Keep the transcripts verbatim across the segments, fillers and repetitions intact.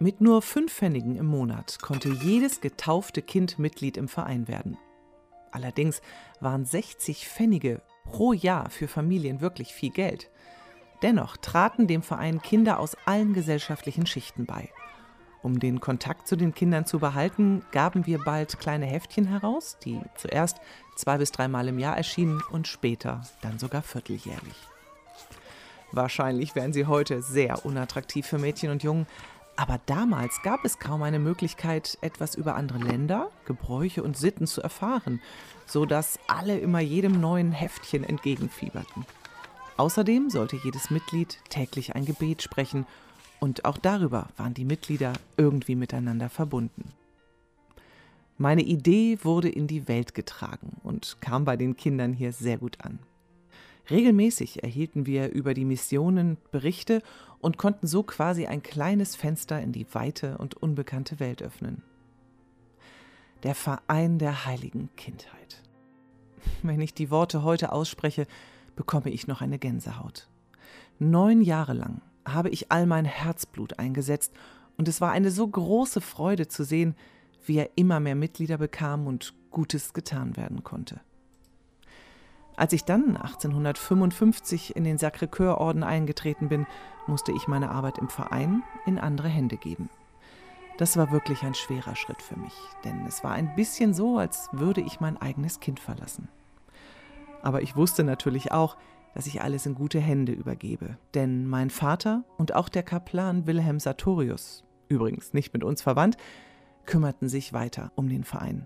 Mit nur fünf Pfennigen im Monat konnte jedes getaufte Kind Mitglied im Verein werden. Allerdings waren sechzig Pfennige pro Jahr für Familien wirklich viel Geld. Dennoch traten dem Verein Kinder aus allen gesellschaftlichen Schichten bei. Um den Kontakt zu den Kindern zu behalten, gaben wir bald kleine Heftchen heraus, die zuerst zwei bis dreimal im Jahr erschienen und später dann sogar vierteljährlich. Wahrscheinlich wären sie heute sehr unattraktiv für Mädchen und Jungen, aber damals gab es kaum eine Möglichkeit, etwas über andere Länder, Gebräuche und Sitten zu erfahren, sodass alle immer jedem neuen Heftchen entgegenfieberten. Außerdem sollte jedes Mitglied täglich ein Gebet sprechen und auch darüber waren die Mitglieder irgendwie miteinander verbunden. Meine Idee wurde in die Welt getragen und kam bei den Kindern hier sehr gut an. Regelmäßig erhielten wir über die Missionen Berichte und konnten so quasi ein kleines Fenster in die weite und unbekannte Welt öffnen. Der Verein der heiligen Kindheit. Wenn ich die Worte heute ausspreche, bekomme ich noch eine Gänsehaut. Neun Jahre lang habe ich all mein Herzblut eingesetzt und es war eine so große Freude zu sehen, wie er immer mehr Mitglieder bekam und Gutes getan werden konnte. Als ich dann achtzehnhundertfünfundfünfzig in den Sacré-Cœur-Orden eingetreten bin, musste ich meine Arbeit im Verein in andere Hände geben. Das war wirklich ein schwerer Schritt für mich, denn es war ein bisschen so, als würde ich mein eigenes Kind verlassen. Aber ich wusste natürlich auch, dass ich alles in gute Hände übergebe, denn mein Vater und auch der Kaplan Wilhelm Sartorius, übrigens nicht mit uns verwandt, kümmerten sich weiter um den Verein.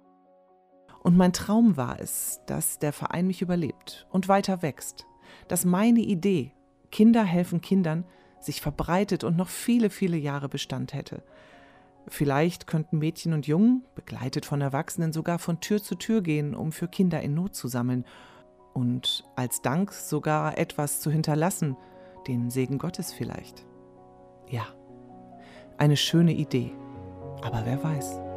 Und mein Traum war es, dass der Verein mich überlebt und weiter wächst, dass meine Idee, Kinder helfen Kindern, sich verbreitet und noch viele, viele Jahre Bestand hätte. Vielleicht könnten Mädchen und Jungen, begleitet von Erwachsenen, sogar von Tür zu Tür gehen, um für Kinder in Not zu sammeln und als Dank sogar etwas zu hinterlassen, den Segen Gottes vielleicht. Ja, eine schöne Idee, aber wer weiß.